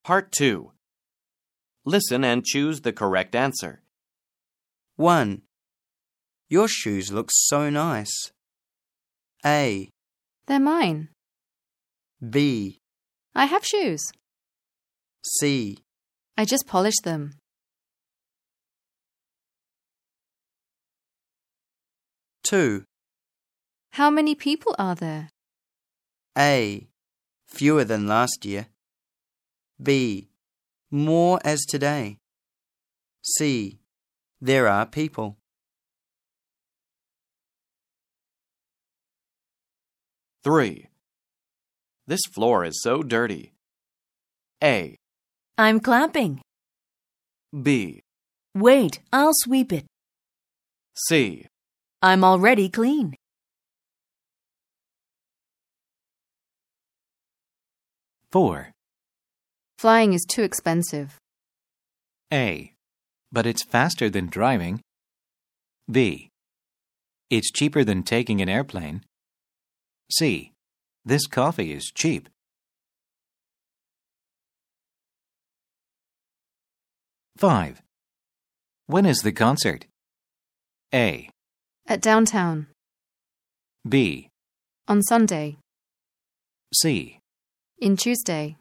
Part 2. Listen and choose the correct answer. 1. Your shoes look so nice. A. They're mine. B. I have shoes. C. I just polished them. 2. How many people are there? A. Fewer than last year. B. More as today. C. There are people. 3. This floor is so dirty. A. I'm clapping. B. Wait, I'll sweep it. C. I'm already clean. 4. Flying is too expensive. A. But it's faster than driving. B. It's cheaper than taking an airplane. C. This coffee is cheap. 5. When is the concert? A. At downtown. B. On Sunday. C. In Tuesday.